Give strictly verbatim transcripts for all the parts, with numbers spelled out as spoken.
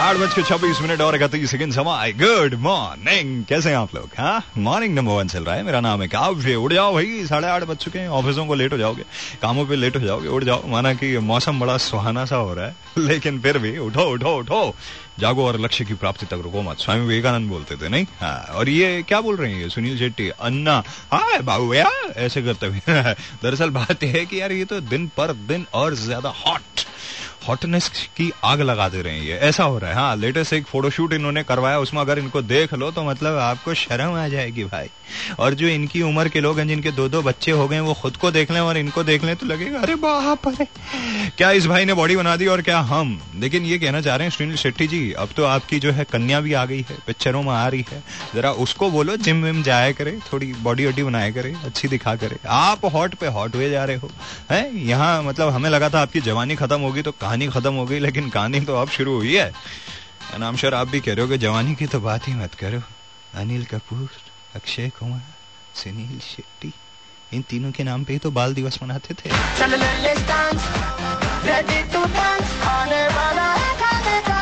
आठ बज के छब्बीस मिनट और इकतीस सेकंड समय। गुड मॉर्निंग, कैसे हैं आप लोग? हाँ, मॉर्निंग नंबर वन चल रहा है। मेरा नाम है काव्य। उड़ जाओ भाई, साढ़े आठ बज चुके हैं। ऑफिसों को लेट हो जाओगे, कामों पे लेट हो जाओगे, उड़ जाओ। माना कि मौसम बड़ा सुहाना सा हो रहा है, लेकिन फिर भी उठो उठो उठो, जागो और लक्ष्य की प्राप्ति तक रुको मत। स्वामी विवेकानंद बोलते थे नहीं? हाँ, और ये क्या बोल रहे हैं ये सुनील शेट्टी, अन्ना हाँ बाबू यार ऐसे करते हुए। दरअसल बात यह है कि यार ये तो दिन पर दिन और ज्यादा हॉट हॉटनेस की आग लगा दे रहे हैं, ये ऐसा हो रहा है। हाँ, लेटेस्ट एक फोटोशूट इन्होंने करवाया, उसमें अगर इनको देख लो तो मतलब आपको शर्म आ जाएगी भाई। और जो इनकी उम्र के लोग हैं जिनके दो दो बच्चे हो गए, वो खुद को देख लें और इनको देख लें तो लगेगा अरे बाप रे, क्या इस भाई ने बॉडी बना दी और क्या हम। लेकिन ये कहना चाह रहे हैं सुनील शेट्टी जी, अब तो आपकी जो है कन्या भी आ गई है, पिक्चरों में आ रही है, जरा उसको बोलो जिम विम जाया करे, थोड़ी बॉडी वॉडी बनाया करे, अच्छी दिखा करे। आप हॉट पे हॉट हुए जा रहे हो हैं यहाँ। मतलब हमें लगा था आपकी जवानी खत्म होगी तो कहानी खत्म हो गई, लेकिन कहानी तो अब शुरू हुई है। नाम सर आप भी कह रहे हो कि जवानी की तो बात ही मत करो। अनिल कपूर, अक्षय कुमार, सुनील शेट्टी, इन तीनों के नाम पे ही तो बाल दिवस मनाते थे। चल ले डांस, रेडी टू डांस, आने वाला है खाने का।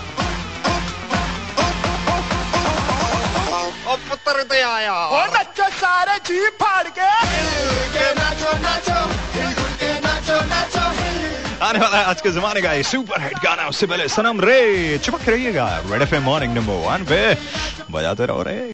ओ पुत्र दे आया, ओ नच्चो सारे जी फाड़ के, के नाचो नाचो, के नाचो नाचो। आने वाला है आज के जमाने का ये सुपर हिट गाना। उससे पहले सनम रे चिपक रहिएगा red FM morning number one पे, बजाते रहो रे।